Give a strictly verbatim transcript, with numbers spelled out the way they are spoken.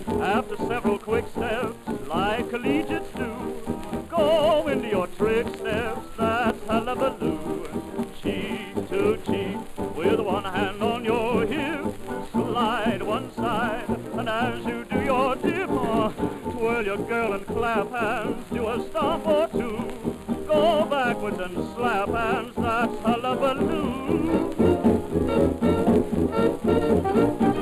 After several quick steps, like collegiates do, go into your trick steps, that's hullabaloo. Cheek to cheek, with one hand on your hip, slide one side, and as you do your dip, uh, twirl your girl and clap hands, do a stomp or two, go backwards and slap hands, that's hullabaloo.